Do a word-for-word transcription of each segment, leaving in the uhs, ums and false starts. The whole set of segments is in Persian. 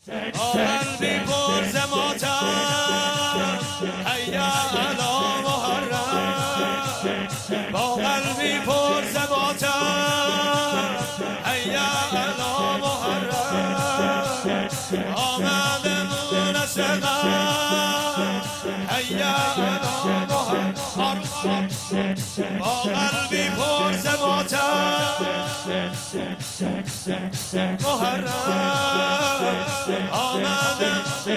با قلبی پر ز ماتم هیا علی محرم با قلبی پر ز ماتم هیا علی محرم آمده منسقم هیا علی محرم با قلبی پر ز ماتم محرم آمده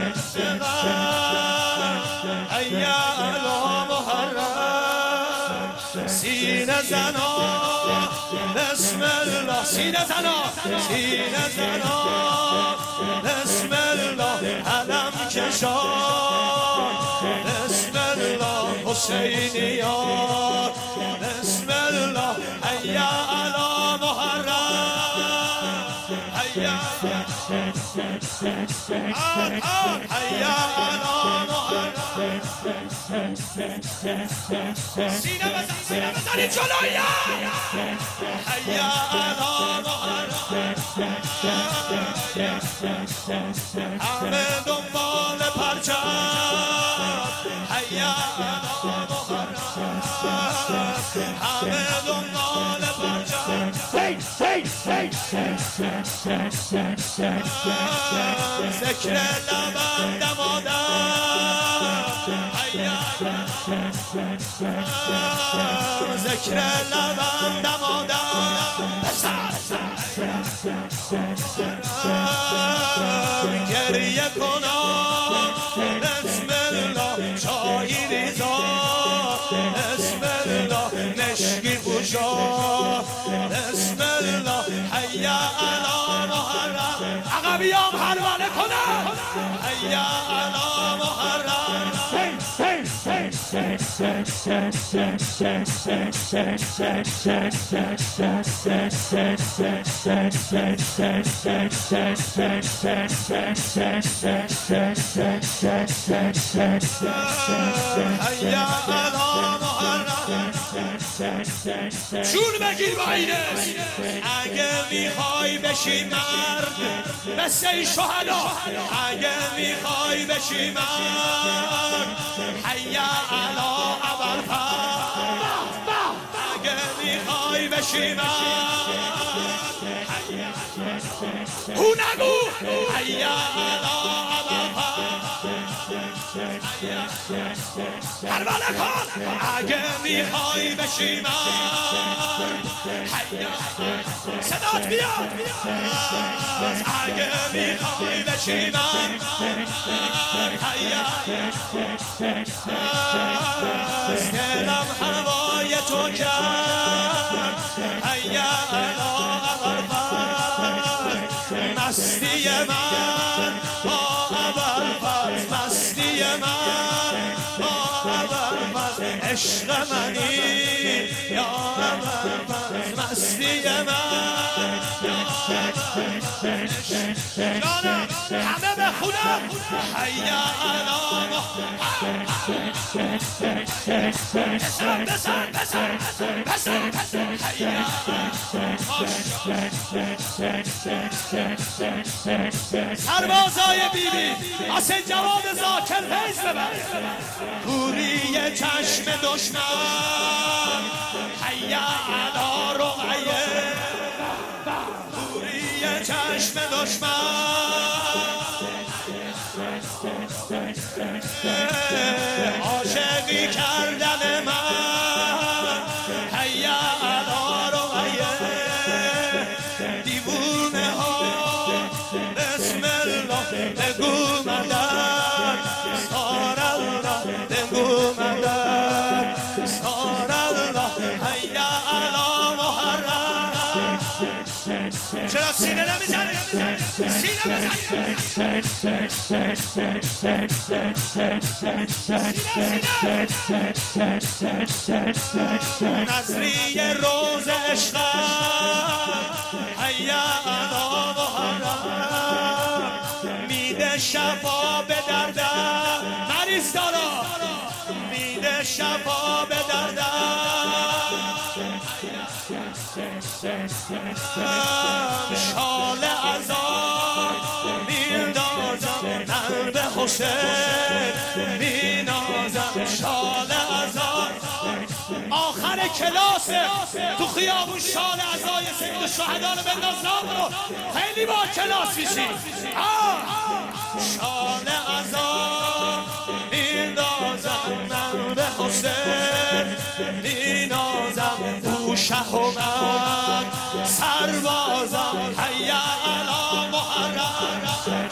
منسقم هیا علی محرم سینه زنا بسم الله سینه زنا سینه زنا بسم الله علم کشا بسم الله حسینیان بسم الله هیا علی محرم هیا آن آن هیا علی محرم سینه بزن سینه بزنید جلوی هیا علی محرم همه دنبال پرچم هیا علی محرم همه دنبال پرچم ذکر لبم دمادم هیا ذکر لبم دمادم گریه کنم بسم الله چای ریزا بسم الله مشکی پوشا بسم الله هیا علی محرم عقبیام حرمانه کنم هیا علی محرم هیا علی محرم جون بگیر با اینش اگه میخوای بشی مرد مثل این شهدا اگه میخوای بشی مرد هیا علی ابوالفضل اگه میخوای بشی مرد او نگو هیا علی ابوالفضل حرمانه کن اگه میخوای بشی مرد صدات بیاد اگه میخوای بشی مرد دلم هوای تو کرد هیا علی ابوالفضل مستی من با ابوالفضل مستی من با ابوالفضل عشق منی یا ابوالفضل مستی من یا ابوالفضل جانم همه بخونم هیا علی بسن بسن بسن بسن بسن هیا سربازای بیبی آسه جواب زاکر فیض ببر کوری چشم دشمن هیا علی رقیه کوری چشم دشمن عاشقی کردن من هیا علی رقیه دیوونه ها بسم الله بگو مدد سار الله بگو مدد سار الله هیا علی محرم چرا سینه نمیزنی سینه بزنی نظری روز عشقم هیا علی محرم میده شفا به دردم مریض دارا میده شفا به دردم شال عذاب میردارم حسین می نازم شال ازای آخر کلاس تو خیابون شال ازای سید الشهدا رو بنداز نام رو خیلی با کلاس میشی شال ازای می نازم من به حسین می نازم او شهومن سربازم حیا علی محرم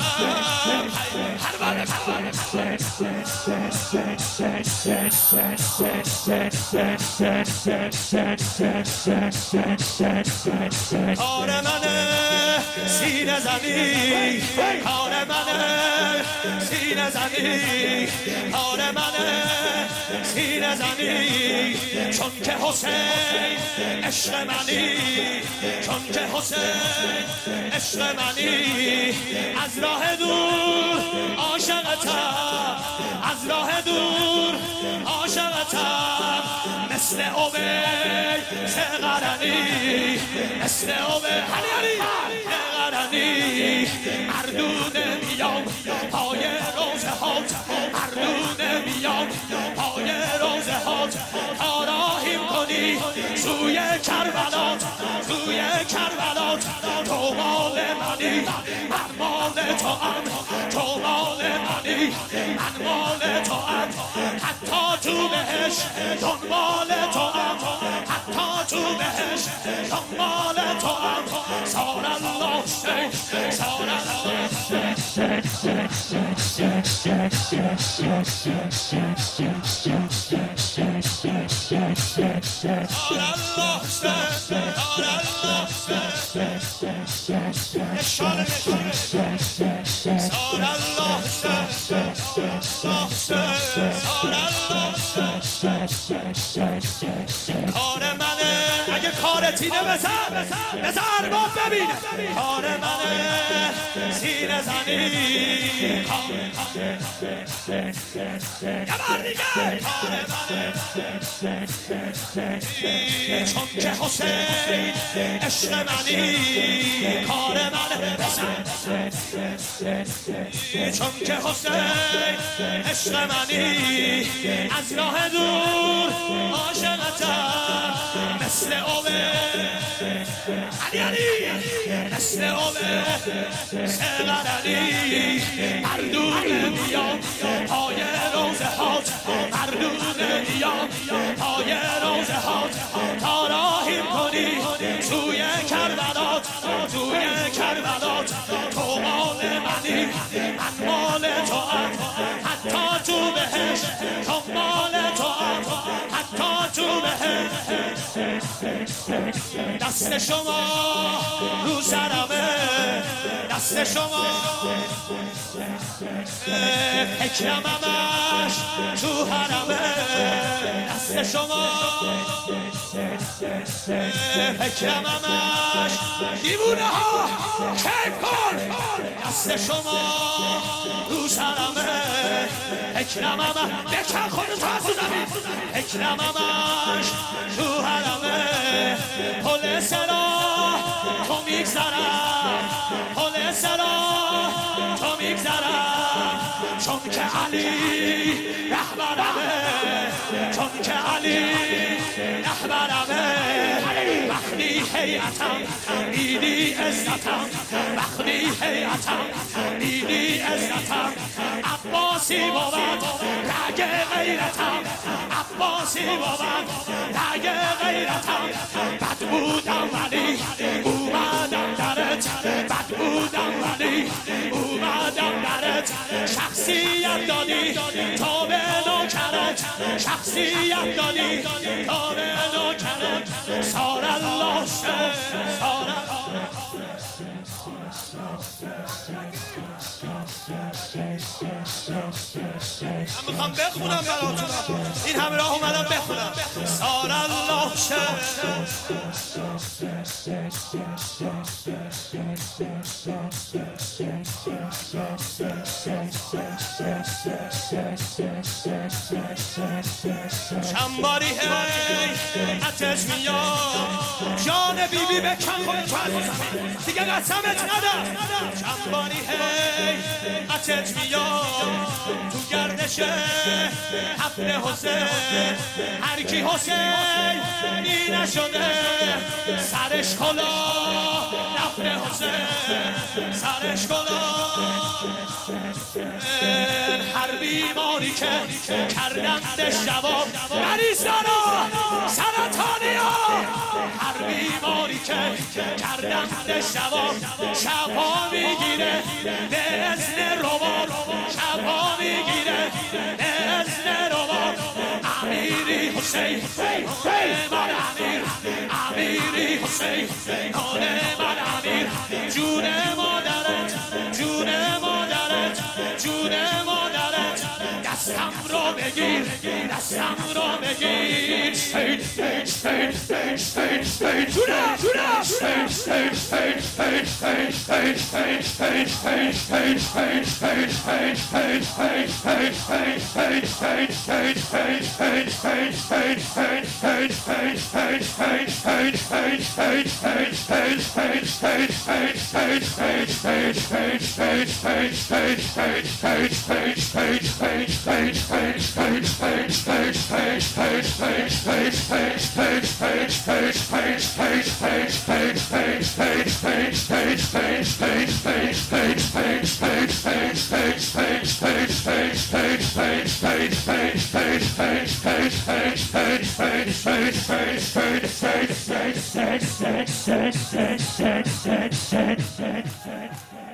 کار منه سینه زنی کار منه سینه زنی کار منه سینه زنی چون که حسین عشق منی چون که حسین عشق منی از راه دور عاشقتم از راه دور عاشقتم مثل عبی سقرنی مثل عبی علی علی سقرنی مردونه میام پای روزه هات مردونه میام پای روزه هات تا راهیم کنی سوی کربلات سوی کربلات تو مال منی من مال تو ام تو مال منی من مال تو ام حتی تو بهش دنبال تو ام حتی تو بهش دنبال تو ام سار الله شیخ سار الله کار منه اگه کارتینه بزن بزن با ببین کار منه سینه زنی یه بار دیگه کار منه چون که حسین عشق منی کار منه بزن چون که حسین عشق منی از راه دور عاشقتم مثل عمر علی علی مثل عمر سقرنی مردونه میام پای روزه هات مردونه میام پای روزه هات تا راهیم کنی توی کربلات توی کربلات تو مال منی من مال تو ام حتی تو بهش تو مال تو ام حتی تو بهش دست شما رو سرمه دست شما فکرم همش تو حرمه دست شما فکرم همش دیوونه ها کیف کن دست شما رو سرمه فکرم همش بکن خودتو از زمین فکرم همش تو حرمه پل سرا تو میگذرم پل سرا تو میگذرم چون که علی رهبرمه چون که علی رهبرمه وقتی هیئتم دیدی عزتم وقتی هیئتم دیدی عزتم عباسی بود رگ غیرتم عباسی بود رگ غیرتم بد بودم ولی اومدم درت بد بودم ولی اومدم درت شخصیت دادی تا به نوکرت شخصیت دادی تا به نوکرت سار الله سار من میخوام بخونم براتونم این همه راه اومدم بخونم سار الله چند باری هی اتش میاد جان بی بی بکن خودت باید دیگه قسمت چنبانی هی قطت میاد تو گردش حفل حسین، هر کی حسینی نشده سرش کلا، نفل حسین سرش کلا. هر بیماری که کردند شباب مریضانا سرطانیا، هر بیماری که کردند شباب شفا میگیره به اذن رباب، شفا میگیره به اذن رباب. امیری حسین من امیر، امیری حسین نان من امیر، جون مادرت جون مادرت جون مادرت، دستم رو بگیر دستم رو بگیر. جونم جونم Say, say, say, say, say, say, say, say, say.